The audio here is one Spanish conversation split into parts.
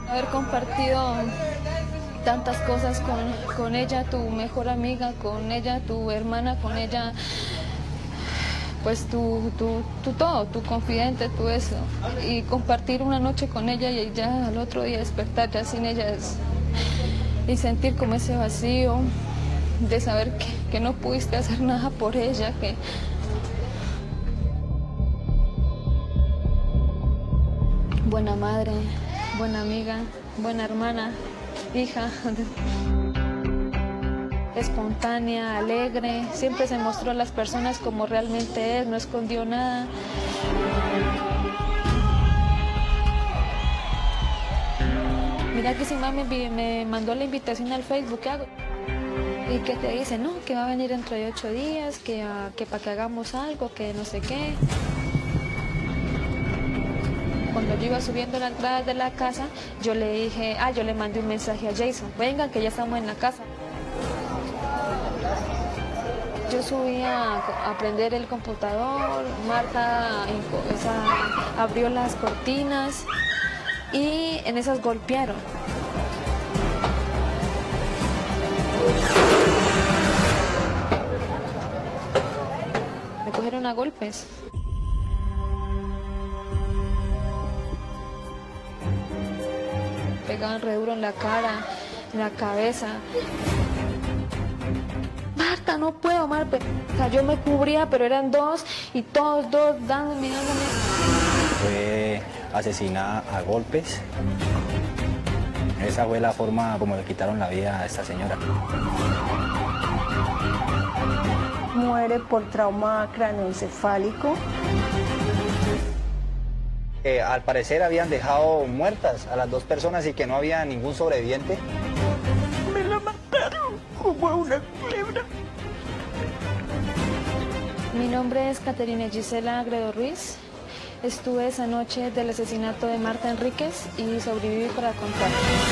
Haber compartido tantas cosas con ella, tu mejor amiga, con ella, tu hermana, con ella, pues tu todo, tu confidente, tu eso. Y compartir una noche con ella y ya al otro día despertar ya sin ella y sentir como ese vacío de saber que no pudiste hacer nada por ella, que... Buena madre, buena amiga, buena hermana, hija, espontánea, alegre, siempre se mostró a las personas como realmente es, no escondió nada. Mira que si mami me mandó la invitación al Facebook, ¿qué hago? ¿Y qué te dice? No, que va a venir dentro de 8 días, que para que hagamos algo, que no sé qué. Cuando yo iba subiendo la entrada de la casa, yo le dije, yo le mandé un mensaje a Jason, vengan que ya estamos en la casa. Yo subí a prender el computador, Marta abrió las cortinas y en esas golpearon. Me cogieron a golpes. Pegaban re duro en la cara, en la cabeza. Marta, no puedo, Marta. O sea, yo me cubría, pero eran dos y todos dos dándome. Fue asesinada a golpes. Esa fue la forma como le quitaron la vida a esta señora. Muere por trauma craneoencefálico. Al parecer habían dejado muertas a las dos personas y que no había ningún sobreviviente. Me la mataron como a una culebra. Mi nombre es Caterina Gisela Agredo Ruiz. Estuve esa noche del asesinato de Marta Enríquez y sobreviví para contar.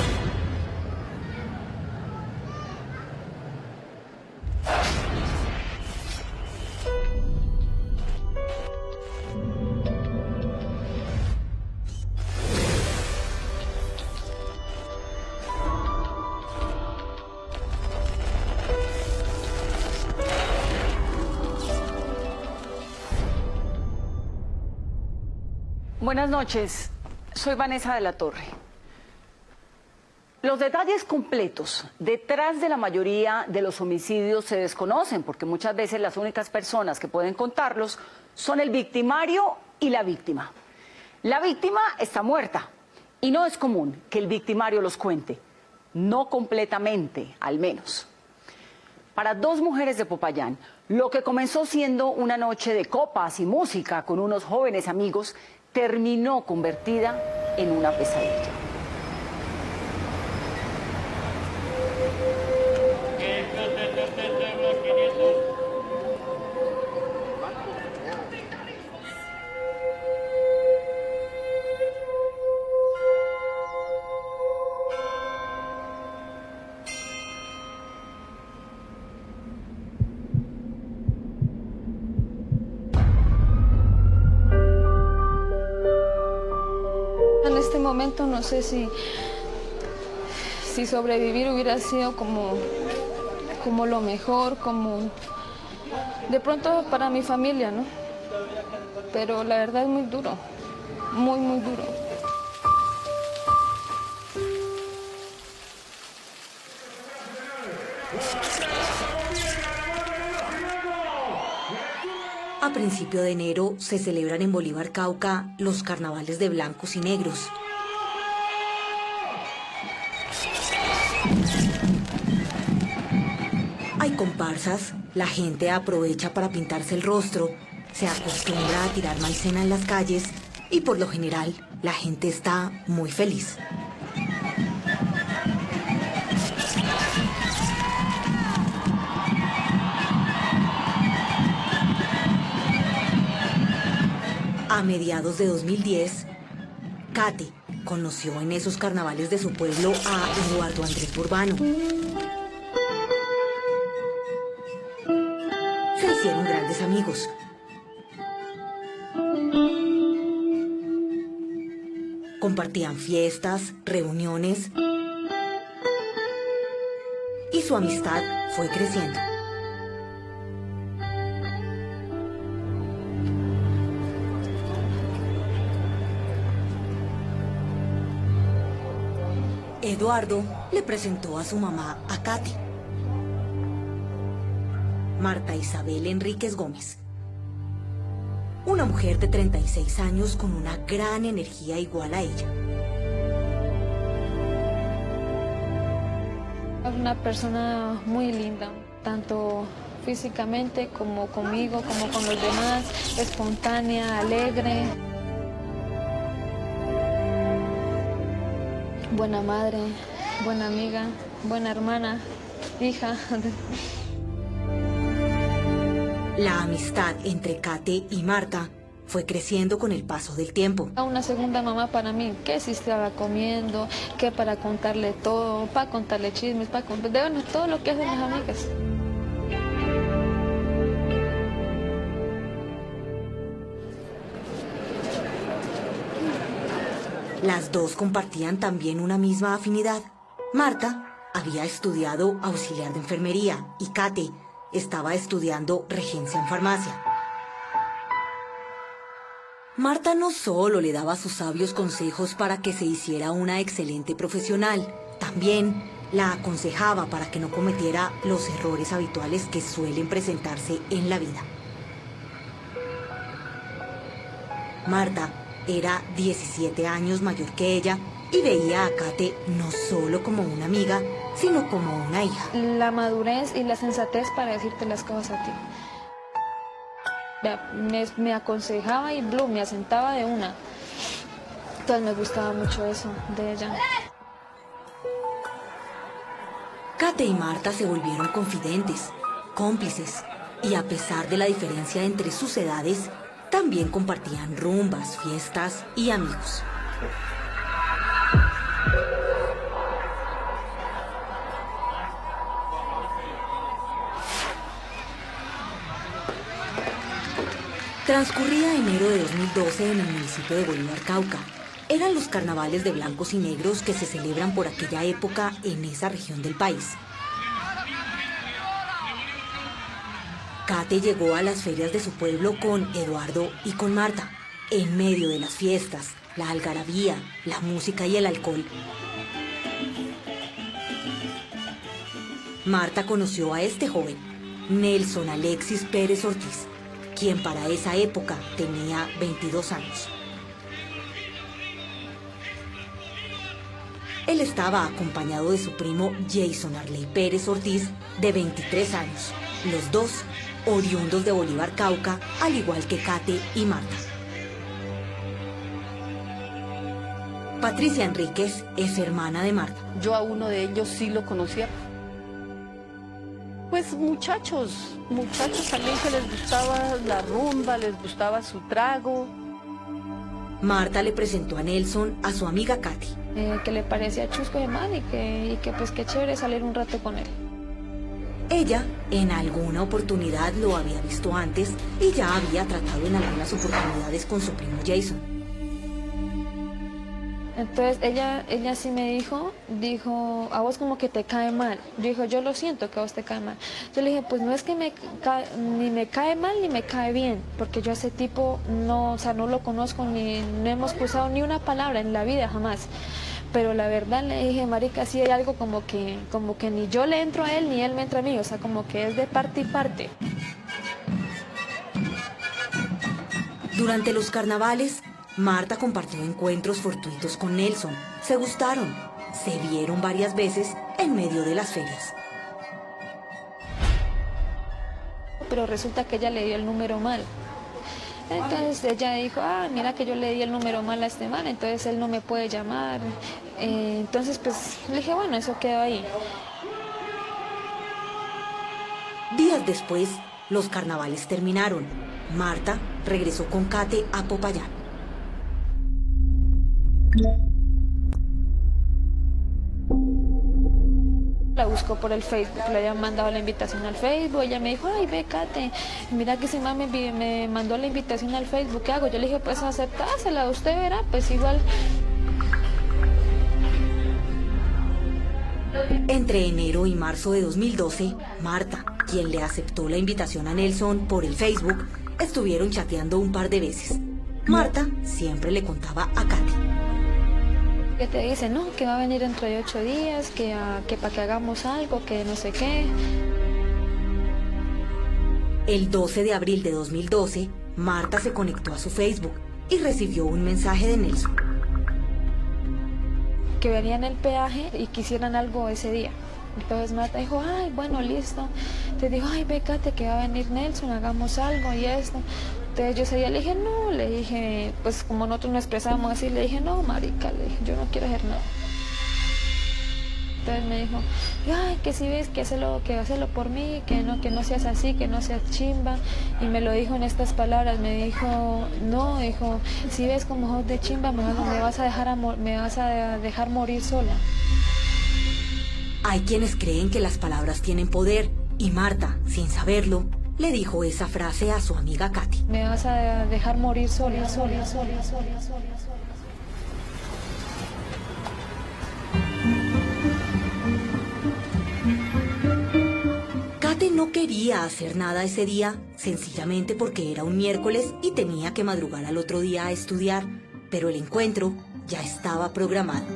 Buenas noches, soy Vanessa de la Torre. Los detalles completos detrás de la mayoría de los homicidios se desconocen porque muchas veces las únicas personas que pueden contarlos son el victimario y la víctima. La víctima está muerta y no es común que el victimario los cuente, no completamente al menos. Para dos mujeres de Popayán, lo que comenzó siendo una noche de copas y música con unos jóvenes amigos terminó convertida en una pesadilla. En este momento no sé si sobrevivir hubiera sido como lo mejor, como de pronto para mi familia, ¿no? Pero la verdad es muy duro, muy, muy duro. A principio de enero se celebran en Bolívar, Cauca, los carnavales de blancos y negros. Hay comparsas, la gente aprovecha para pintarse el rostro, se acostumbra a tirar maicena en las calles y por lo general la gente está muy feliz. A mediados de 2010, Kate conoció en esos carnavales de su pueblo a Eduardo Andrés Burbano. Se hicieron grandes amigos. Compartían fiestas, reuniones y su amistad fue creciendo. Eduardo le presentó a su mamá a Katy, Marta Isabel Enríquez Gómez, una mujer de 36 años con una gran energía igual a ella. Una persona muy linda, tanto físicamente como conmigo, como con los demás, espontánea, alegre. Buena madre, buena amiga, buena hermana, hija. La amistad entre Kate y Marta fue creciendo con el paso del tiempo. Una segunda mamá para mí, que si estaba comiendo, que para contarle todo, para contarle chismes, para contarle, bueno, todo lo que hacen las amigas. Las dos compartían también una misma afinidad. Marta había estudiado auxiliar de enfermería y Kate estaba estudiando regencia en farmacia. Marta no solo le daba sus sabios consejos para que se hiciera una excelente profesional, también la aconsejaba para que no cometiera los errores habituales que suelen presentarse en la vida. Marta era 17 años mayor que ella y veía a Kate no solo como una amiga, sino como una hija. La madurez y la sensatez para decirte las cosas a ti. Me aconsejaba y me asentaba de una. Entonces me gustaba mucho eso de ella. Kate y Marta se volvieron confidentes, cómplices, y a pesar de la diferencia entre sus edades, también compartían rumbas, fiestas y amigos. Transcurría enero de 2012 en el municipio de Bolívar, Cauca. Eran los carnavales de blancos y negros que se celebran por aquella época en esa región del país. Kate llegó a las ferias de su pueblo con Eduardo y con Marta. En medio de las fiestas, la algarabía, la música y el alcohol, Marta conoció a este joven, Nelson Alexis Pérez Ortiz, quien para esa época tenía 22 años. Él estaba acompañado de su primo Jason Arley Pérez Ortiz, de 23 años, los dos oriundos de Bolívar, Cauca, al igual que Kate y Marta. Patricia Enríquez es hermana de Marta. Yo a uno de ellos sí lo conocía. Pues muchachos también que les gustaba la rumba, les gustaba su trago. Marta le presentó a Nelson a su amiga Kate. Que le parecía chusco de man y que pues qué chévere salir un rato con él. Ella en alguna oportunidad lo había visto antes y ya había tratado en algunas oportunidades con su primo Jason. Entonces ella sí me dijo, a vos como que te cae mal. Yo dije, yo lo siento que a vos te cae mal. Yo le dije, pues no es que ni me cae mal ni me cae bien, porque yo a ese tipo no, o sea, no lo conozco, ni no hemos cruzado ni una palabra en la vida jamás. Pero la verdad le dije, marica, sí hay algo como que ni yo le entro a él ni él me entra a mí, o sea, como que es de parte y parte. Durante los carnavales, Marta compartió encuentros fortuitos con Nelson. Se gustaron, se vieron varias veces en medio de las ferias. Pero resulta que ella le dio el número mal. Entonces ella dijo, mira que yo le di el número mal a este man, entonces él no me puede llamar. Entonces pues le dije, bueno, eso quedó ahí. Días después, los carnavales terminaron. Marta regresó con Kate a Popayán. La buscó por el Facebook, le habían mandado la invitación al Facebook, ella me dijo, ay, ve, Kate, mira que ese man me mandó la invitación al Facebook, ¿qué hago? Yo le dije, pues aceptásela, usted verá, pues igual. Entre enero y marzo de 2012, Marta, quien le aceptó la invitación a Nelson por el Facebook, estuvieron chateando un par de veces. Marta siempre le contaba a Katy. Que te dice, no, que va a venir dentro de 8 días, que para que hagamos algo, que no sé qué. El 12 de abril de 2012, Marta se conectó a su Facebook y recibió un mensaje de Nelson. Que venían el peaje y quisieran algo ese día. Entonces Marta dijo, ay, bueno, listo. Te dijo, ay, vécate que va a venir Nelson, hagamos algo y esto. Entonces yo ese día le dije, no, le dije, pues como nosotros nos expresamos así, le dije, no, marica, le dije, yo no quiero hacer nada. Entonces me dijo, ay, que si ves que hazlo por mí, que no seas así, que no seas chimba. Y me lo dijo en estas palabras, me dijo, no, dijo, si ves como sos de chimba, me vas a dejar morir sola. Hay quienes creen que las palabras tienen poder y Marta, sin saberlo, le dijo esa frase a su amiga Katy. Me vas a dejar morir sola, sola. Katy no quería hacer nada ese día, sencillamente porque era un miércoles y tenía que madrugar al otro día a estudiar, pero el encuentro ya estaba programado.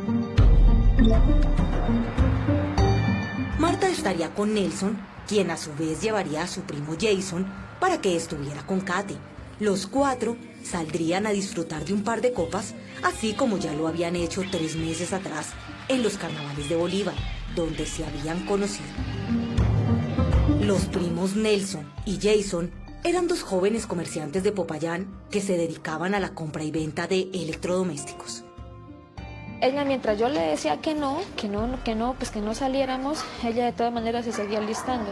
Marta estaría con Nelson, quien a su vez llevaría a su primo Jason para que estuviera con Katy. Los 4 saldrían a disfrutar de un par de copas, así como ya lo habían hecho 3 meses atrás en los carnavales de Bolívar, donde se habían conocido. Los primos Nelson y Jason eran 2 jóvenes comerciantes de Popayán que se dedicaban a la compra y venta de electrodomésticos. Ella, mientras yo le decía que no, pues que no saliéramos, ella de todas maneras se seguía listando.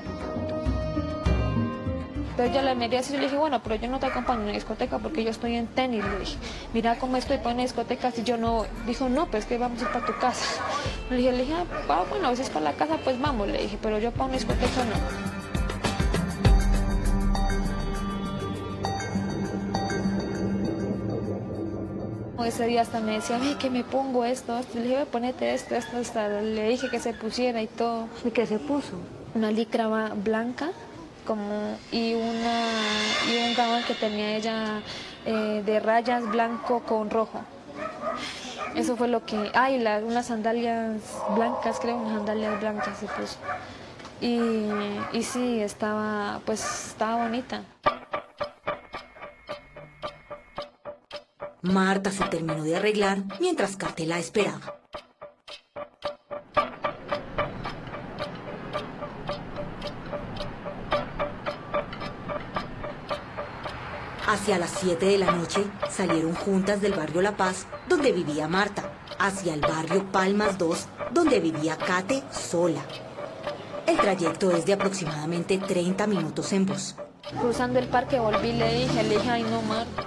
Entonces yo la miré así y le dije, bueno, pero yo no te acompaño en la discoteca porque yo estoy en tenis. Le dije, mira cómo estoy para una discoteca si yo no voy. Dijo, no, pues que vamos a ir para tu casa. Le dije, bueno, si es para la casa, pues vamos, le dije, pero yo para una discoteca no. Ese día hasta me decía, ve que me pongo esto. Le dije, ponete esto. Hasta le dije que se pusiera y todo. ¿Y qué se puso? Una licra blanca y un gabán que tenía ella de rayas blanco con rojo. Eso fue lo que... unas sandalias blancas, creo, unas sandalias blancas se puso. Y sí, estaba bonita. Marta se terminó de arreglar mientras Katy la esperaba. Hacia las 7 de la noche salieron juntas del barrio La Paz, donde vivía Marta, hacia el barrio Palmas 2, donde vivía Katy sola. El trayecto es de aproximadamente 30 minutos en bus. Cruzando el parque volví, le dije, ay no, Marta.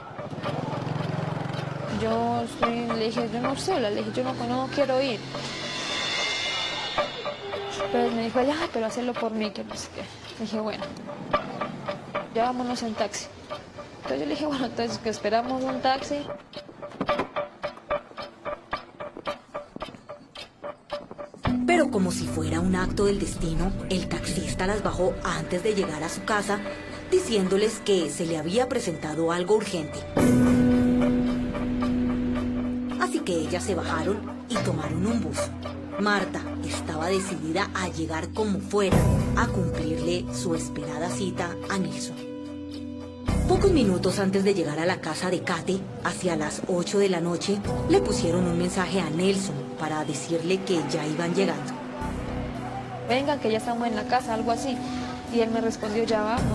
Le dije, yo no sola, le dije, yo no quiero ir. Pero me dijo, pero hacerlo por mí, que no sé qué. Le dije, bueno, ya vámonos en taxi. Entonces yo le dije, bueno, entonces que esperamos un taxi. Pero como si fuera un acto del destino, el taxista las bajó antes de llegar a su casa, diciéndoles que se le había presentado algo urgente. Así que ellas se bajaron y tomaron un bus. Marta estaba decidida a llegar como fuera a cumplirle su esperada cita a Nelson. Pocos minutos antes de llegar a la casa de Katy, hacia las 8 de la noche, le pusieron un mensaje a Nelson para decirle que ya iban llegando. Vengan, que ya estamos en la casa, algo así. Y él me respondió, ya vamos.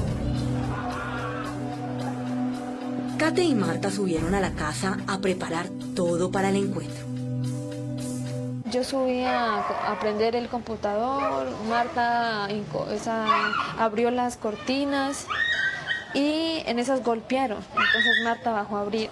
Katy y Marta subieron a la casa a preparar todo para el encuentro. Yo subí a prender el computador, Marta abrió las cortinas y en esas golpearon. Entonces Marta bajó a abrir.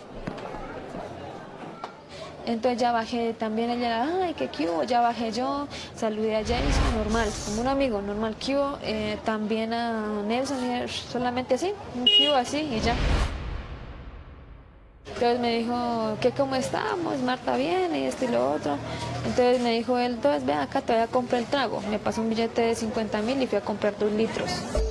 Entonces ya bajé también ella, ay, ¿qué hubo? Ya bajé yo, saludé a Jason, normal, como un amigo, normal, ¿qué hubo? También a Nelson, solamente así, un qué hubo así y ya. Entonces me dijo, ¿qué cómo estamos? Marta viene y esto y lo otro. Entonces me dijo él, entonces ve acá, te voy a comprar el trago. Me pasó un billete de 50.000 y fui a comprar 2 litros.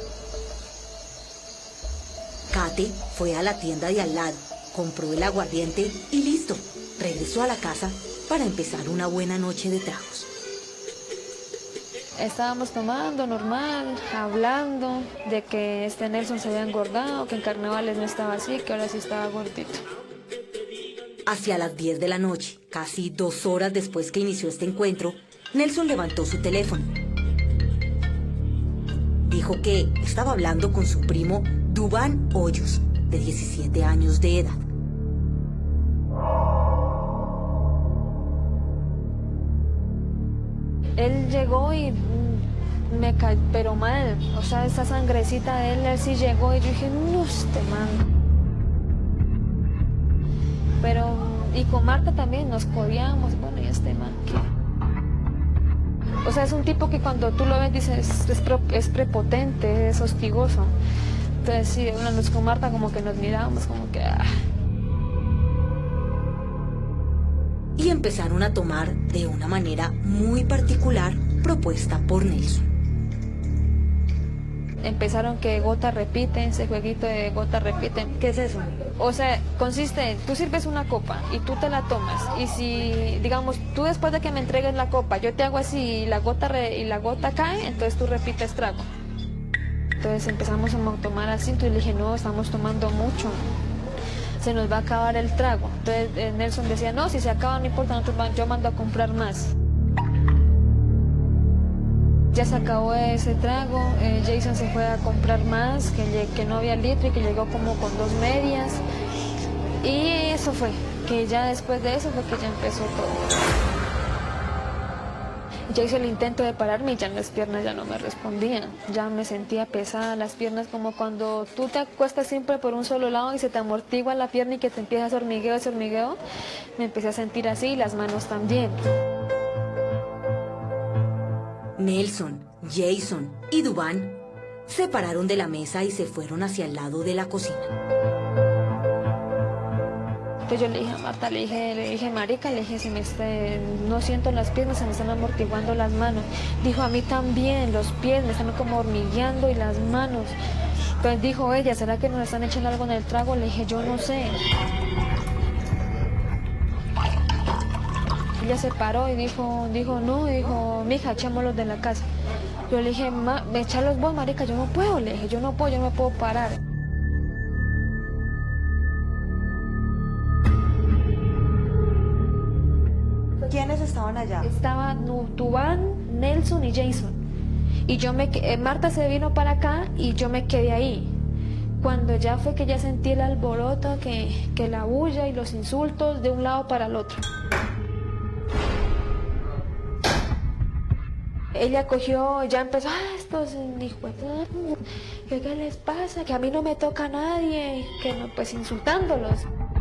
Kate fue a la tienda de al lado, compró el aguardiente y listo. Regresó a la casa para empezar una buena noche de tragos. Estábamos tomando normal, hablando de que Nelson se había engordado, que en carnavales no estaba así, que ahora sí estaba gordito. Hacia las 10 de la noche, casi 2 horas después que inició este encuentro, Nelson levantó su teléfono. Dijo que estaba hablando con su primo Duván Hoyos, de 17 años de edad. Él llegó y me cayó, pero mal, o sea, esa sangrecita de él sí llegó y yo dije, no, este man. Pero, y con Marta también nos codiamos, bueno, y este man, ¿qué? O sea, es un tipo que cuando tú lo ves dices, es prepotente, es hostigoso. Entonces sí, hablando con Marta como que nos mirábamos como que... Y empezaron a tomar de una manera muy particular propuesta por Nelson. Empezaron que gota repite, ese jueguito de gota repite. ¿Qué es eso? O sea, consiste, tú sirves una copa y tú te la tomas. Y si, digamos, tú después de que me entregues la copa, yo te hago así y la gota cae, entonces tú repites trago. Entonces empezamos a tomar así, entonces le dije, no, estamos tomando mucho. Se nos va a acabar el trago. Entonces Nelson decía, no, si se acaba no importa, yo mando a comprar más. Ya se acabó ese trago, Jason se fue a comprar más, que no había litro y que llegó como con 2 medias. Y eso fue, que ya después de eso fue que ya empezó todo. Ya hice el intento de pararme y ya las piernas ya no me respondían. Ya me sentía pesada las piernas, como cuando tú te acuestas siempre por un solo lado y se te amortigua la pierna y que te empieza ese hormigueo. Me empecé a sentir así y las manos también. Nelson, Jason y Duván se pararon de la mesa y se fueron hacia el lado de la cocina. Entonces yo le dije a Marta, le dije, marica, le dije, no siento las piernas, se me están amortiguando las manos. Dijo, a mí también, los pies me están como hormigueando y las manos. Entonces dijo ella, ¿será que nos están echando algo en el trago? Le dije, yo no sé. Ella se paró y dijo, mija, echémoslos de la casa. Yo le dije, echarlos vos, marica, yo no puedo, le dije, yo no me puedo parar. ¿Quiénes estaban allá? Estaban Duván, Nelson y Jason. Y Marta se vino para acá y yo me quedé ahí. Cuando ya fue que ya sentí el alboroto, que la bulla y los insultos de un lado para el otro. Ella cogió, ya empezó, estos hijos, ¿qué les pasa? Que a mí no me toca a nadie, que no, pues insultándolos.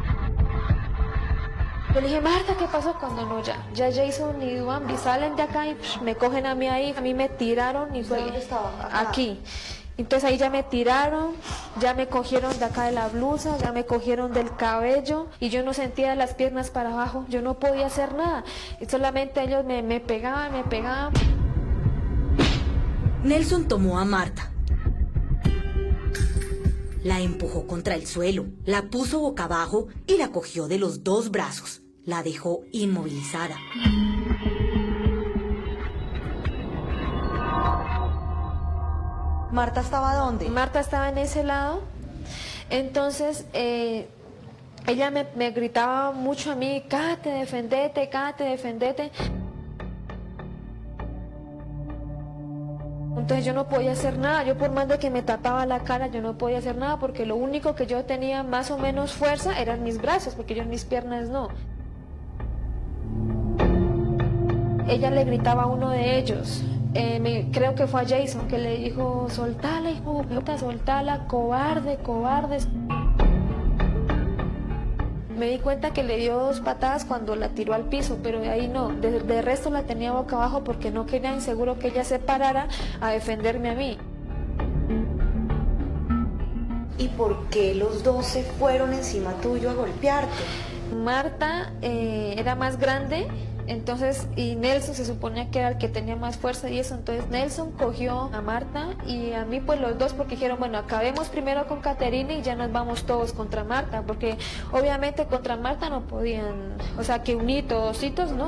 Yo le dije, Marta, ¿qué pasó? Cuando no, ya Jason y Duván salen de acá y me cogen a mí ahí, a mí me tiraron y fue... ¿Dónde estaba? Aquí. Entonces ahí ya me tiraron, ya me cogieron de acá de la blusa, ya me cogieron del cabello y yo no sentía las piernas para abajo, yo no podía hacer nada. Y solamente ellos me pegaban. Nelson tomó a Marta, la empujó contra el suelo, la puso boca abajo y la cogió de los 2 brazos. La dejó inmovilizada. ¿Marta estaba dónde? Marta estaba en ese lado. Entonces ella me gritaba mucho a mí, Kate, defendete, Kate, defendete. Entonces yo no podía hacer nada, yo por más de que me tapaba la cara, yo no podía hacer nada porque lo único que yo tenía más o menos fuerza eran mis brazos, porque yo en mis piernas no. Ella le gritaba a uno de ellos, creo que fue a Jason, que le dijo, soltala, hijo de puta, soltala, cobarde, cobarde. Me di cuenta que le dio 2 patadas cuando la tiró al piso, pero de ahí no, de resto la tenía boca abajo porque no quería inseguro que ella se parara a defenderme a mí. ¿Y por qué los dos se fueron encima tuyo a golpearte? Marta era más grande, entonces, y Nelson se suponía que era el que tenía más fuerza y eso, entonces Nelson cogió a Marta y a mí, pues los dos, porque dijeron, bueno, acabemos primero con Caterina y ya nos vamos todos contra Marta, porque obviamente contra Marta no podían, o sea, que unitos, no.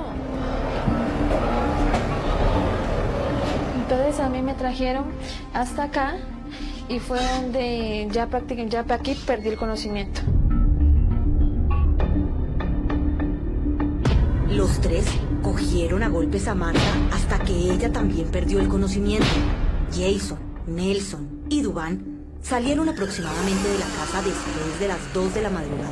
Entonces a mí me trajeron hasta acá y fue donde ya aquí perdí el conocimiento. Los tres cogieron a golpes a Marta hasta que ella también perdió el conocimiento. Jason, Nelson y Duván salieron aproximadamente de la casa después de las 2 de la madrugada.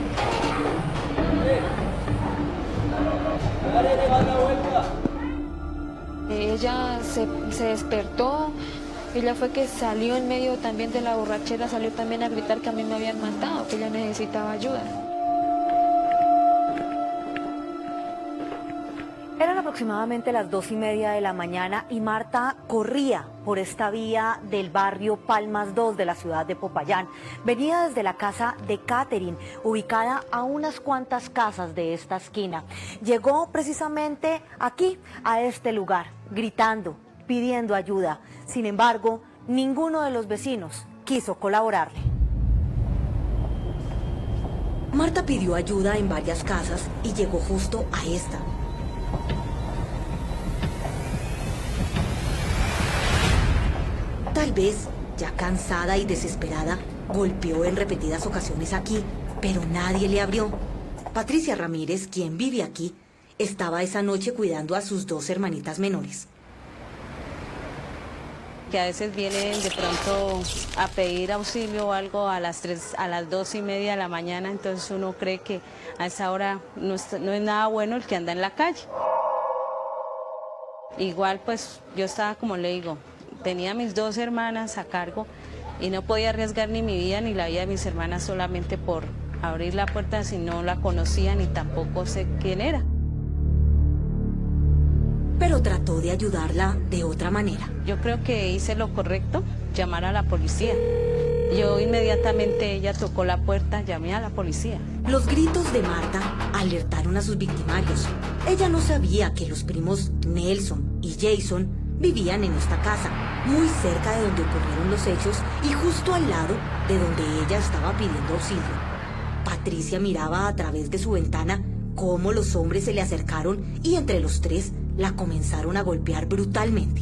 Ella se despertó, ella fue que salió en medio también de la borrachera, salió también a gritar que a mí me habían matado, que ella necesitaba ayuda. Eran aproximadamente las 2:30 de la mañana y Marta corría por esta vía del barrio Palmas 2 de la ciudad de Popayán. Venía desde la casa de Catherine, ubicada a unas cuantas casas de esta esquina. Llegó precisamente aquí, a este lugar, gritando, pidiendo ayuda. Sin embargo, ninguno de los vecinos quiso colaborarle. Marta pidió ayuda en varias casas y llegó justo a esta. Tal vez, ya cansada y desesperada, golpeó en repetidas ocasiones aquí, pero nadie le abrió. Patricia Ramírez, quien vive aquí, estaba esa noche cuidando a sus 2 hermanitas menores. Que a veces vienen de pronto a pedir auxilio o algo a las 2:30 de la mañana, entonces uno cree que a esa hora no es nada bueno el que anda en la calle. Igual pues yo estaba, como le digo, tenía a mis 2 hermanas a cargo y no podía arriesgar ni mi vida ni la vida de mis hermanas solamente por abrir la puerta si no la conocía ni tampoco sé quién era. Pero trató de ayudarla de otra manera. Yo creo que hice lo correcto, llamar a la policía. Yo inmediatamente, ella tocó la puerta, llamé a la policía. Los gritos de Marta alertaron a sus victimarios. Ella no sabía que los primos Nelson y Jason vivían en esta casa, muy cerca de donde ocurrieron los hechos y justo al lado de donde ella estaba pidiendo auxilio. Patricia miraba a través de su ventana cómo los hombres se le acercaron y entre los 3 la comenzaron a golpear brutalmente.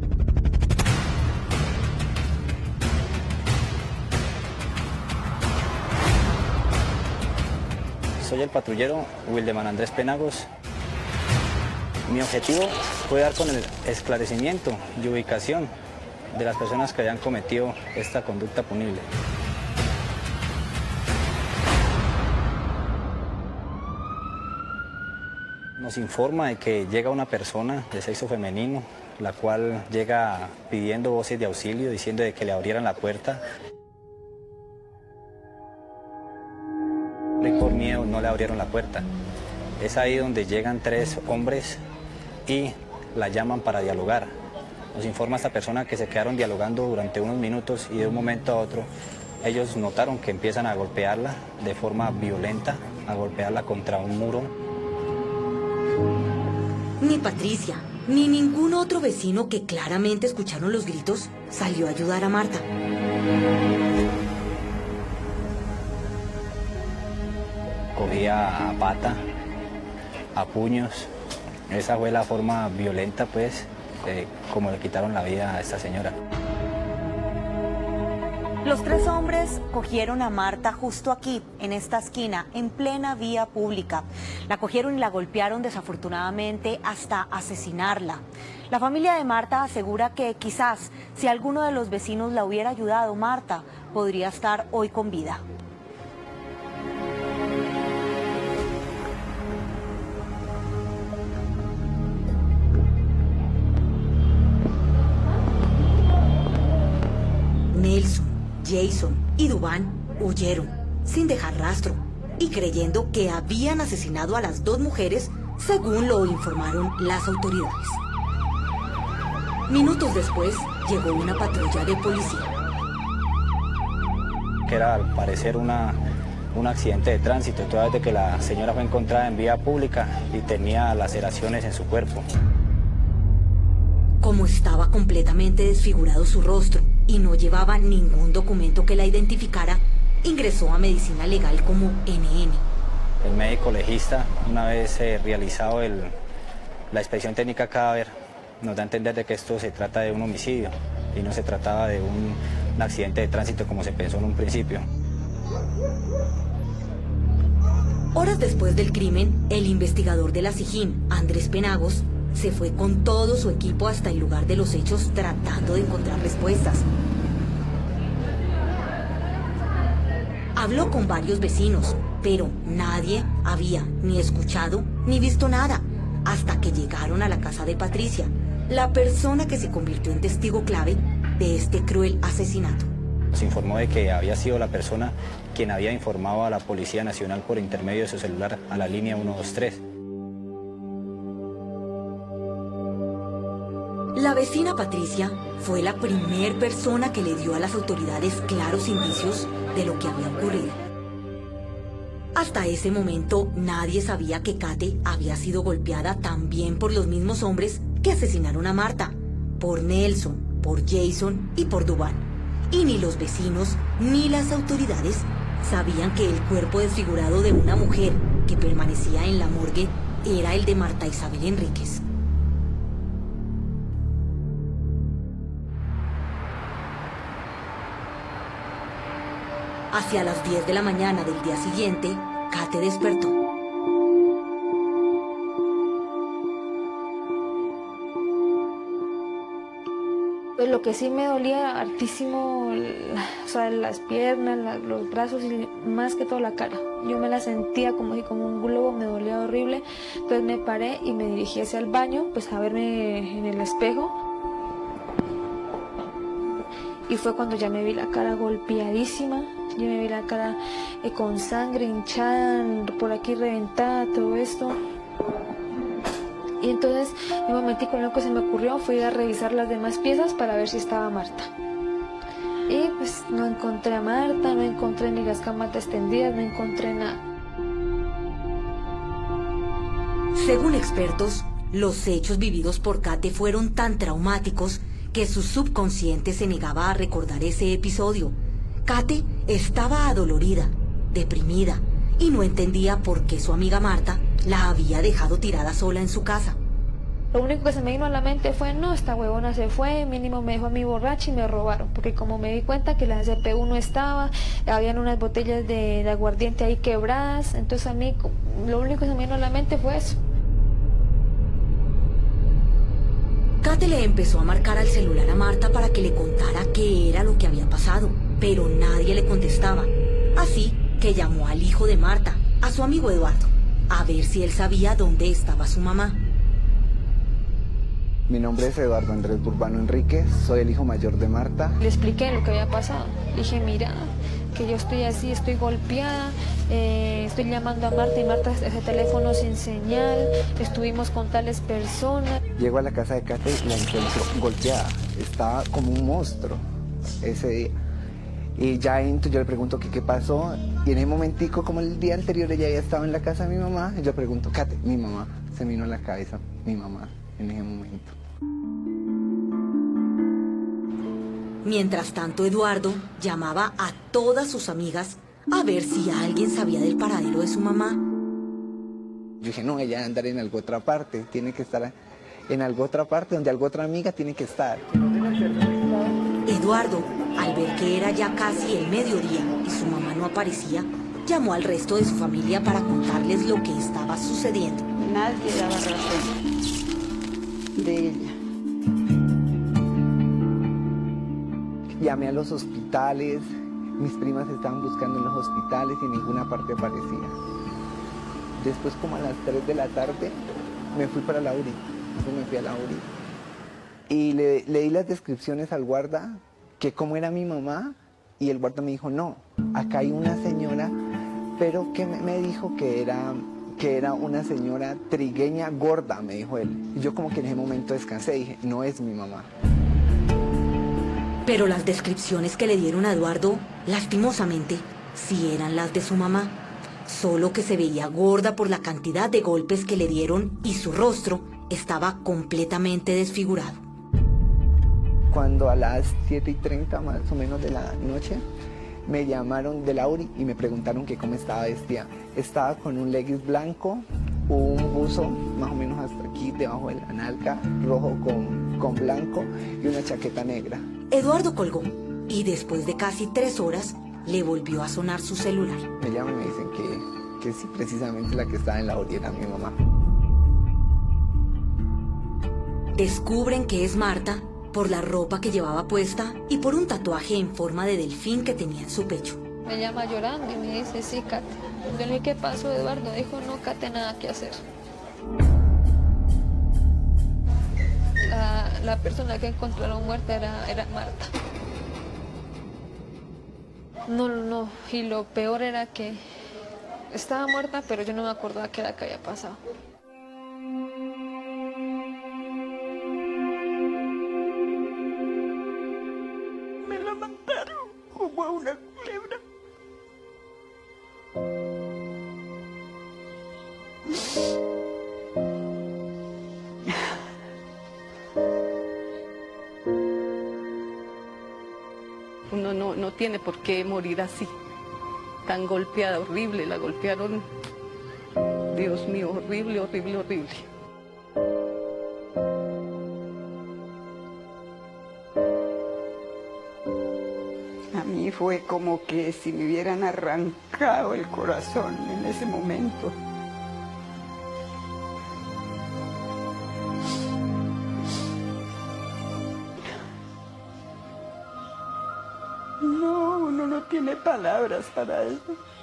Soy el patrullero Wildeman Andrés Penagos. Mi objetivo fue dar con el esclarecimiento y ubicación de las personas que habían cometido esta conducta punible. Nos informa de que llega una persona de sexo femenino, la cual llega pidiendo voces de auxilio, diciendo de que le abrieran la puerta. Y por miedo no le abrieron la puerta. Es ahí donde llegan 3 hombres y la llaman para dialogar. Nos informa esta persona que se quedaron dialogando durante unos minutos y de un momento a otro ellos notaron que empiezan a golpearla de forma violenta, a golpearla contra un muro. Ni Patricia, ni ningún otro vecino que claramente escucharon los gritos salió a ayudar a Marta. Cogía a pata, a puños. Esa fue la forma violenta, pues, como le quitaron la vida a esta señora. Los 3 hombres cogieron a Marta justo aquí, en esta esquina, en plena vía pública. La cogieron y la golpearon desafortunadamente hasta asesinarla. La familia de Marta asegura que quizás si alguno de los vecinos la hubiera ayudado, Marta podría estar hoy con vida. Nelson, Jason y Duván huyeron sin dejar rastro y creyendo que habían asesinado a las 2 mujeres, según lo informaron las autoridades. Minutos después llegó una patrulla de policía. que era al parecer un accidente de tránsito, toda vez de que la señora fue encontrada en vía pública y tenía laceraciones en su cuerpo. Como estaba completamente desfigurado su rostro y no llevaba ningún documento que la identificara, ingresó a medicina legal como NN. El médico legista, una vez realizado la inspección técnica cadáver, nos da a entender de que esto se trata de un homicidio y no se trataba de un accidente de tránsito como se pensó en un principio. Horas después del crimen, el investigador de la SIJIN, Andrés Penagos, se fue con todo su equipo hasta el lugar de los hechos tratando de encontrar respuestas. Habló con varios vecinos, pero nadie había ni escuchado ni visto nada, hasta que llegaron a la casa de Patricia, la persona que se convirtió en testigo clave de este cruel asesinato. Nos informó de que había sido la persona quien había informado a la Policía Nacional por intermedio de su celular a la línea 123. La vecina Patricia fue la primer persona que le dio a las autoridades claros indicios de lo que había ocurrido. Hasta ese momento nadie sabía que Kate había sido golpeada también por los mismos hombres que asesinaron a Marta, por Nelson, por Jason y por Duván. Y ni los vecinos ni las autoridades sabían que el cuerpo desfigurado de una mujer que permanecía en la morgue era el de Marta Isabel Enríquez. Hacia las 10 de la mañana del día siguiente, Kate despertó. Pues lo que sí me dolía hartísimo, o sea, las piernas, los brazos y más que todo la cara. Yo me la sentía como un globo, me dolía horrible. Entonces me paré y me dirigí hacia el baño, pues a verme en el espejo. Y fue cuando ya me vi la cara golpeadísima, yo me vi la cara con sangre hinchada, por aquí reventada, todo esto. Y entonces, en un momentico lo que se me ocurrió fue a revisar las demás piezas para ver si estaba Marta. Y pues no encontré a Marta, no encontré ni las camas extendidas, no encontré nada. Según expertos, los hechos vividos por Kate fueron tan traumáticos que su subconsciente se negaba a recordar ese episodio. Kate estaba adolorida, deprimida, y no entendía por qué su amiga Marta la había dejado tirada sola en su casa. Lo único que se me vino a la mente fue, no, esta huevona se fue, mínimo me dejó a mí borracha y me robaron, porque como me di cuenta que la CPU no estaba, habían unas botellas de aguardiente ahí quebradas, entonces a mí lo único que se me vino a la mente fue eso. Kate le empezó a marcar al celular a Marta para que le contara qué era lo que había pasado, pero nadie le contestaba. Así que llamó al hijo de Marta, a su amigo Eduardo, a ver si él sabía dónde estaba su mamá. Mi nombre es Eduardo Andrés Burbano Enríquez, soy el hijo mayor de Marta. Le expliqué lo que había pasado. Le dije, mira, que yo estoy así, estoy golpeada, estoy llamando a Marta y Marta ese teléfono sin señal, estuvimos con tales personas. Llego a la casa de Kate y la encuentro golpeada, estaba como un monstruo ese día. Y ya entro, yo le pregunto qué pasó, y en ese momentico, como el día anterior ella ya estaba en la casa de mi mamá, y yo pregunto, Kate, mi mamá, se me vino a la cabeza mi mamá en ese momento. Mientras tanto, Eduardo llamaba a todas sus amigas a ver si alguien sabía del paradero de su mamá. Yo dije, no, ella debe andar en alguna otra parte, tiene que estar en alguna otra parte donde alguna otra amiga tiene que estar. Eduardo, al ver que era ya casi el mediodía y su mamá no aparecía, llamó al resto de su familia para contarles lo que estaba sucediendo. Nadie daba razón de ella. Llamé a los hospitales, mis primas estaban buscando en los hospitales y en ninguna parte aparecía. Después, como a las 3 de la tarde, me fui para la URI. Me fui a la URI. Y le di las descripciones al guarda, que cómo era mi mamá, y el guarda me dijo, no, acá hay una señora, pero que me dijo que era una señora trigueña gorda, me dijo él. Y yo como que en ese momento descansé y dije, no es mi mamá. Pero las descripciones que le dieron a Eduardo, lastimosamente, sí eran las de su mamá. Solo que se veía gorda por la cantidad de golpes que le dieron y su rostro estaba completamente desfigurado. Cuando a las 7:30 más o menos de la noche me llamaron de la URI y me preguntaron que cómo estaba vestida. Estaba con un leggings blanco, un buzo más o menos hasta aquí debajo de la nalga, rojo con blanco y una chaqueta negra. Eduardo colgó y después de casi 3 horas le volvió a sonar su celular. Me llaman y me dicen que sí, precisamente la que estaba en la URI era mi mamá. Descubren que es Marta por la ropa que llevaba puesta y por un tatuaje en forma de delfín que tenía en su pecho. Me llama llorando y me dice, sí, Kate. Yo le dije, ¿qué pasó, Eduardo? Dijo, no, Kate, nada que hacer. La persona que encontraron muerta era Marta. No, y lo peor era que estaba muerta, pero yo no me acordaba qué era que había pasado. Me la mandaron como a una culebra. Uno no tiene por qué morir así, tan golpeada, horrible, la golpearon, Dios mío, horrible, horrible, horrible. A mí fue como que si me hubieran arrancado el corazón en ese momento. No, uno no tiene palabras para eso.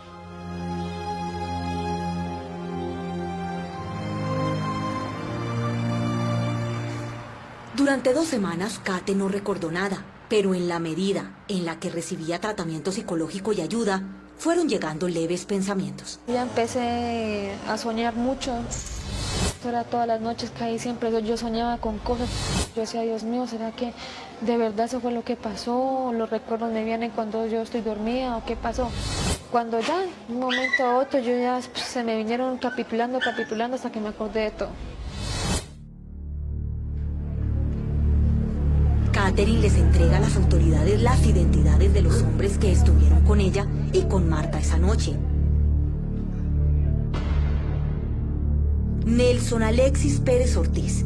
Durante 2 semanas, Kate no recordó nada, pero en la medida en la que recibía tratamiento psicológico y ayuda, fueron llegando leves pensamientos. Ya empecé a soñar mucho. Era todas las noches que ahí siempre yo soñaba con cosas. Yo decía, Dios mío, ¿será que de verdad eso fue lo que pasó? ¿Los recuerdos me vienen cuando yo estoy dormida o qué pasó? Cuando ya, de un momento a otro, yo ya se me vinieron capitulando hasta que me acordé de todo. Katherine les entrega a las autoridades las identidades de los hombres que estuvieron con ella y con Marta esa noche. Nelson Alexis Pérez Ortiz,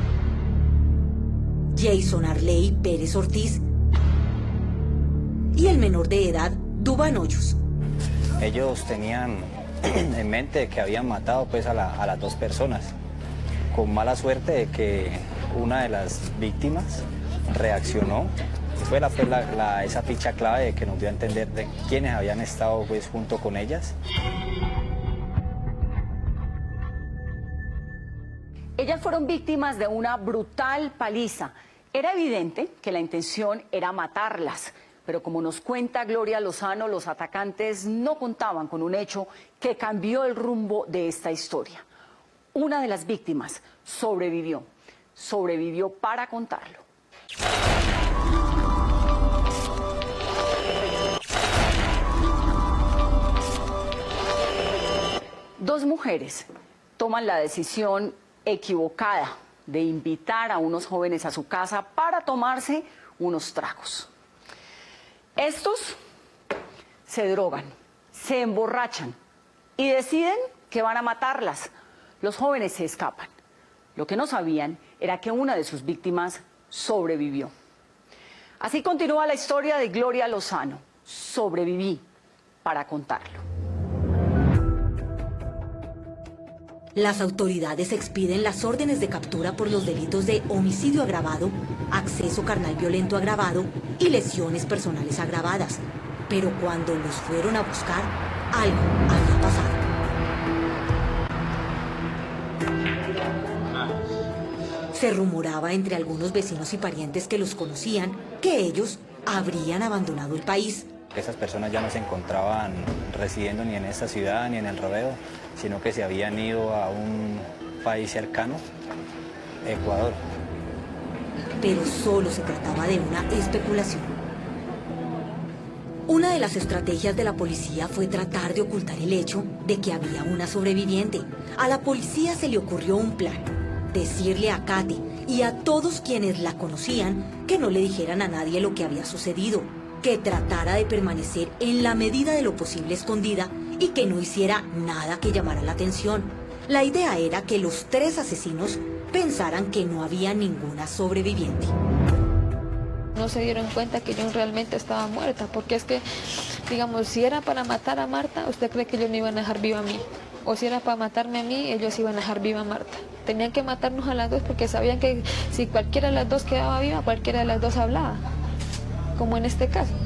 Jason Arley Pérez Ortiz y el menor de edad, Duván Hoyos. Ellos tenían en mente que habían matado pues a las 2 personas, con mala suerte de que una de las víctimas reaccionó. Fue esa ficha clave de que nos dio a entender de quiénes habían estado pues junto con ellas. Ellas fueron víctimas de una brutal paliza. Era evidente que la intención era matarlas, pero como nos cuenta Gloria Lozano, los atacantes no contaban con un hecho que cambió el rumbo de esta historia. Una de las víctimas sobrevivió para contarlo. Dos mujeres toman la decisión equivocada de invitar a unos jóvenes a su casa para tomarse unos tragos. Estos se drogan, se emborrachan y deciden que van a matarlas. Los jóvenes se escapan. Lo que no sabían era que una de sus víctimas sobrevivió. Así continúa la historia de Gloria Lozano. Sobreviví para contarlo. Las autoridades expiden las órdenes de captura por los delitos de homicidio agravado, acceso carnal violento agravado y lesiones personales agravadas. Pero cuando los fueron a buscar, algo había pasado. Se rumoraba entre algunos vecinos y parientes que los conocían que ellos habrían abandonado el país. Esas personas ya no se encontraban residiendo ni en esta ciudad ni en el Rodeo, sino que se habían ido a un país cercano, Ecuador. pero solo se trataba de una especulación. Una de las estrategias de la policía fue tratar de ocultar el hecho de que había una sobreviviente. A la policía se le ocurrió un plan: decirle a Kate y a todos quienes la conocían que no le dijeran a nadie lo que había sucedido, que tratara de permanecer en la medida de lo posible escondida y que no hiciera nada que llamara la atención. La idea era que los 3 asesinos pensaran que no había ninguna sobreviviente. No se dieron cuenta que yo realmente estaba muerta, porque es que, digamos, si era para matar a Marta, ¿usted cree que ellos me iban a dejar viva a mí? O si era para matarme a mí, ellos iban a dejar viva a Marta. Tenían que matarnos a las dos porque sabían que si cualquiera de las dos quedaba viva, cualquiera de las dos hablaba, como en este caso.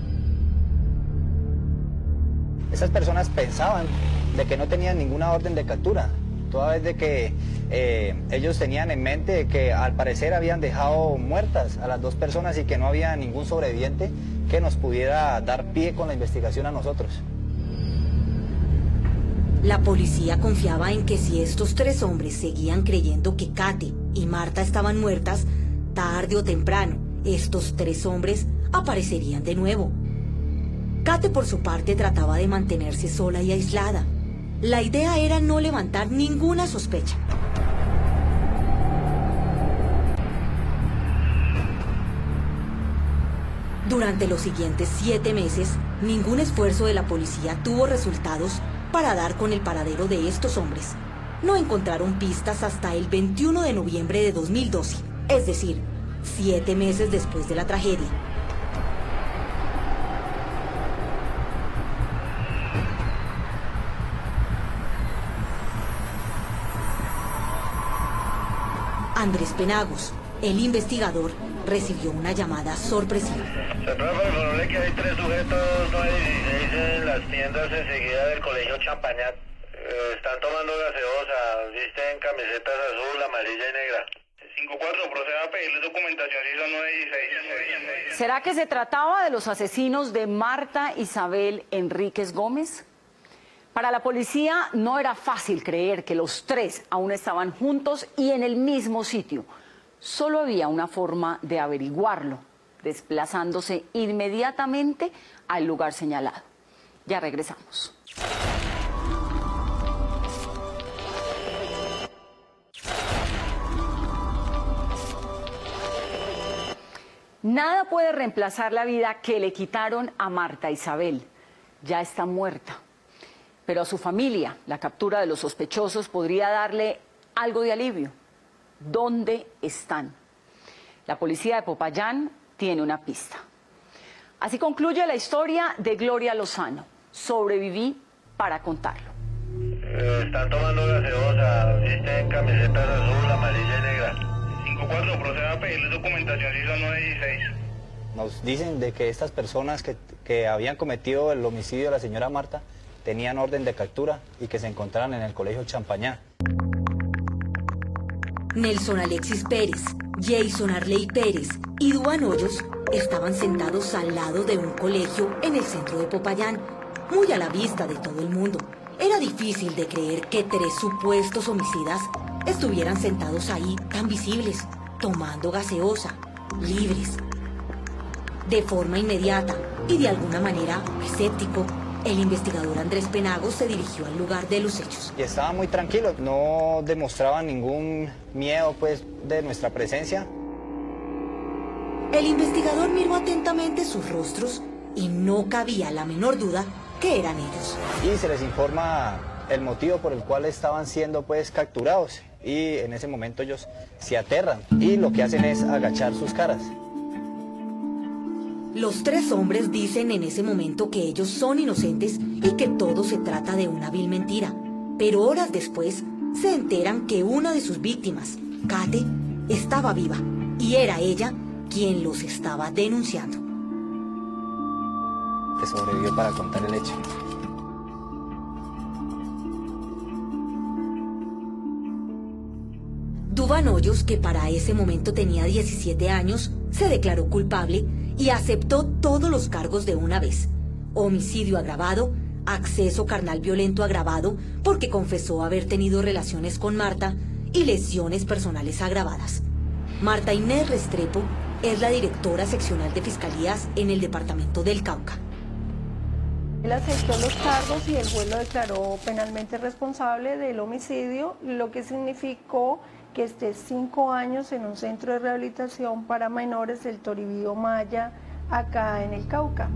Esas personas pensaban de que no tenían ninguna orden de captura, toda vez de que ellos tenían en mente que al parecer habían dejado muertas a las 2 personas y que no había ningún sobreviviente que nos pudiera dar pie con la investigación a nosotros. La policía confiaba en que si estos 3 hombres seguían creyendo que Kate y Marta estaban muertas, tarde o temprano, estos 3 hombres aparecerían de nuevo. Kate, por su parte, trataba de mantenerse sola y aislada. La idea era no levantar ninguna sospecha. Durante los siguientes 7 meses, ningún esfuerzo de la policía tuvo resultados para dar con el paradero de estos hombres. No encontraron pistas hasta el 21 de noviembre de 2012, es decir, 7 meses después de la tragedia. Andrés Penagos, el investigador, recibió una llamada sorpresiva. Central para informarle que hay 3 sujetos 916 en las tiendas enseguida del colegio Champañat. Están tomando gaseosa, visten camisetas azul, amarilla y negra. 5-4, proceda a pedirles documentación si son 916. ¿Será que se trataba de los asesinos de Marta Isabel Enríquez Gómez? Para la policía no era fácil creer que los 3 aún estaban juntos y en el mismo sitio. Solo había una forma de averiguarlo, desplazándose inmediatamente al lugar señalado. Ya regresamos. Nada puede reemplazar la vida que le quitaron a Marta Isabel. Ya está muerta. Pero a su familia, la captura de los sospechosos podría darle algo de alivio. ¿Dónde están? La policía de Popayán tiene una pista. Así concluye la historia de Gloria Lozano. Sobreviví para contarlo. Están tomando gaseosa, visten camisetas azul, amarilla y negra. 5-4, proceda a pedirles documentación si son 916. Nos dicen de que estas personas que habían cometido el homicidio de la señora Marta tenían orden de captura y que se encontraran en el colegio Champañá. Nelson Alexis Pérez, Jason Arley Pérez y Duván Hoyos estaban sentados al lado de un colegio en el centro de Popayán, muy a la vista de todo el mundo. Era difícil de creer que 3 supuestos homicidas estuvieran sentados ahí tan visibles, tomando gaseosa, libres. De forma inmediata y de alguna manera escéptico, el investigador Andrés Penagos se dirigió al lugar de los hechos. Y estaba muy tranquilo, no demostraba ningún miedo pues de nuestra presencia. El investigador miró atentamente sus rostros y no cabía la menor duda que eran ellos. Y se les informa el motivo por el cual estaban siendo pues capturados. Y en ese momento ellos se aterran y lo que hacen es agachar sus caras. Los 3 hombres dicen en ese momento que ellos son inocentes y que todo se trata de una vil mentira. Pero horas después se enteran que una de sus víctimas, Kate, estaba viva y era ella quien los estaba denunciando. Que sobrevivió para contar el hecho. Duván Hoyos, que para ese momento tenía 17 años, se declaró culpable y aceptó todos los cargos de una vez: homicidio agravado, acceso carnal violento agravado, porque confesó haber tenido relaciones con Marta, y lesiones personales agravadas. Marta Inés Restrepo es la directora seccional de fiscalías en el departamento del Cauca. Él aceptó los cargos y el juez lo declaró penalmente responsable del homicidio, lo que significó que esté 5 años en un centro de rehabilitación para menores del Toribío Maya, acá en el Cauca.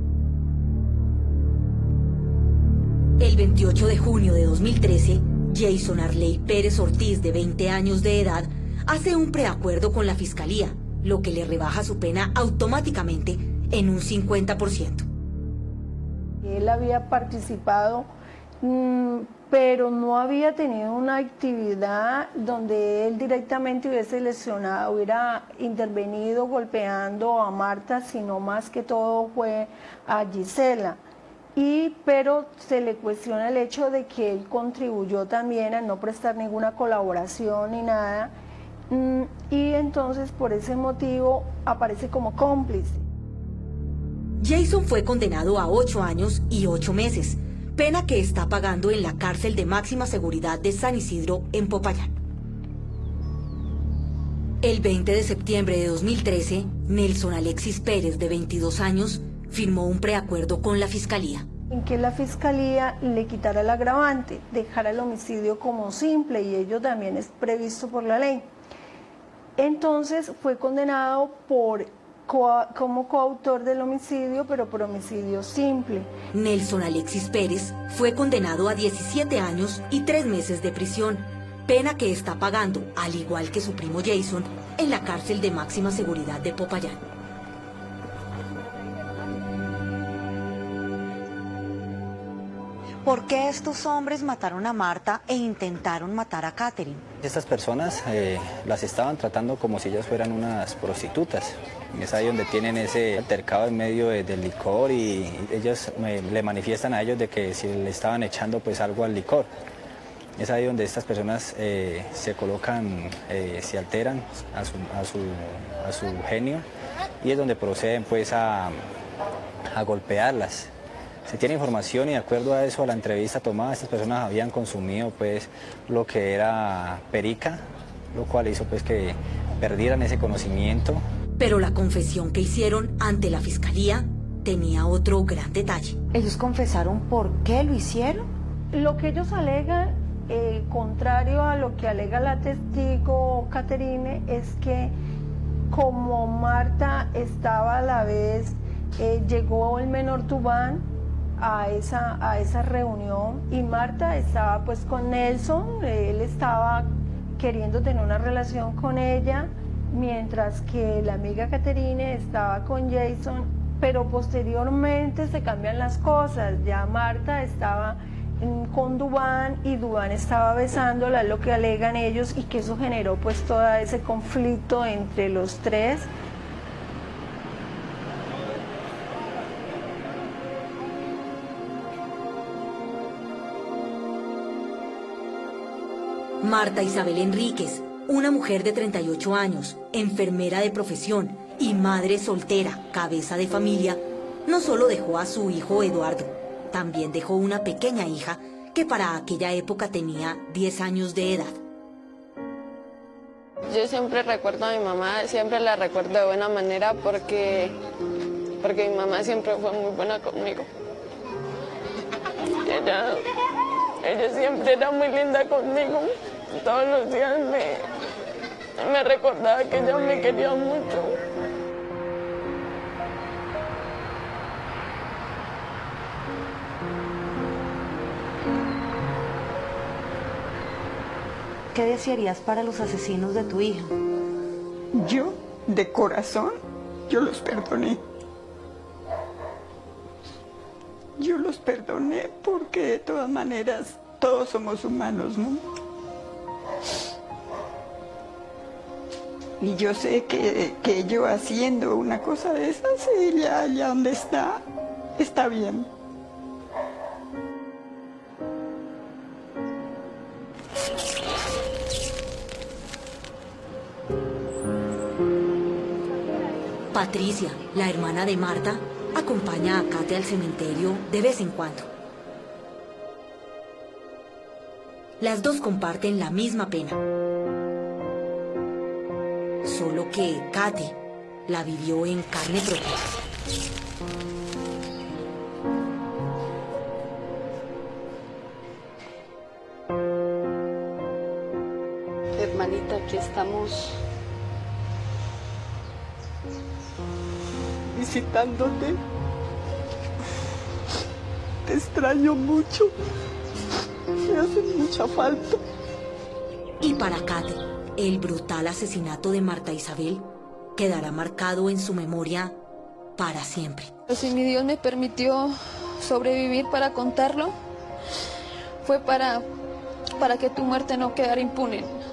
El 28 de junio de 2013, Jason Arley Pérez Ortiz, de 20 años de edad, hace un preacuerdo con la fiscalía, lo que le rebaja su pena automáticamente en un 50%. Él había participado, pero no había tenido una actividad donde él directamente hubiese lesionado, hubiera intervenido golpeando a Marta, sino más que todo fue a Gisela. Pero se le cuestiona el hecho de que él contribuyó también a no prestar ninguna colaboración ni nada, y entonces por ese motivo aparece como cómplice. Jason fue condenado a 8 años y 8 meses, pena que está pagando en la cárcel de máxima seguridad de San Isidro, en Popayán. El 20 de septiembre de 2013, Nelson Alexis Pérez, de 22 años, firmó un preacuerdo con la fiscalía. En que la fiscalía le quitara el agravante, dejara el homicidio como simple, y ello también es previsto por la ley. Entonces fue condenado como coautor del homicidio, pero por homicidio simple. Nelson Alexis Pérez fue condenado a 17 años y 3 meses de prisión, pena que está pagando, al igual que su primo Jason, en la cárcel de máxima seguridad de Popayán. ¿Por qué estos hombres mataron a Marta e intentaron matar a Catherine? Estas personas las estaban tratando como si ellas fueran unas prostitutas. Es ahí donde tienen ese altercado en medio del licor, y ellos le manifiestan a ellos de que si le estaban echando pues algo al licor. Es ahí donde estas personas se colocan, se alteran a su genio, y es donde proceden pues a golpearlas. Se tiene información, y de acuerdo a eso, a la entrevista tomada, estas personas habían consumido pues lo que era perica, lo cual hizo pues que perdieran ese conocimiento. Pero la confesión que hicieron ante la fiscalía tenía otro gran detalle. ¿Ellos confesaron por qué lo hicieron? Lo que ellos alegan, contrario a lo que alega la testigo Catherine, es que como Marta estaba a la vez, llegó el menor Tubán a esa reunión, y Marta estaba pues con Nelson, él estaba queriendo tener una relación con ella, mientras que la amiga Catherine estaba con Jason, pero posteriormente se cambian las cosas. Ya Marta estaba con Duván, y Duván estaba besándola, lo que alegan ellos, y que eso generó pues todo ese conflicto entre los tres. Marta Isabel Enríquez, una mujer de 38 años, enfermera de profesión y madre soltera, cabeza de familia, no solo dejó a su hijo Eduardo, también dejó una pequeña hija que para aquella época tenía 10 años de edad. Yo siempre recuerdo a mi mamá, siempre la recuerdo de buena manera porque mi mamá siempre fue muy buena conmigo. Ella siempre era muy linda conmigo. Todos los días me recordaba que ella me quería mucho. ¿Qué desearías para los asesinos de tu hija? Yo, de corazón, yo los perdoné. Yo los perdoné porque de todas maneras todos somos humanos, ¿no? Y yo sé que yo haciendo una cosa de esas, ella allá donde está bien. Patricia, la hermana de Marta, acompaña a Kate al cementerio de vez en cuando. Las dos comparten la misma pena. solo que Kate la vivió en carne propia. Hermanita, aquí estamos visitándote. Te extraño mucho. Me hace mucha falta. Y para Kate, el brutal asesinato de Marta Isabel quedará marcado en su memoria para siempre. Si mi Dios me permitió sobrevivir para contarlo, fue para que tu muerte no quedara impune.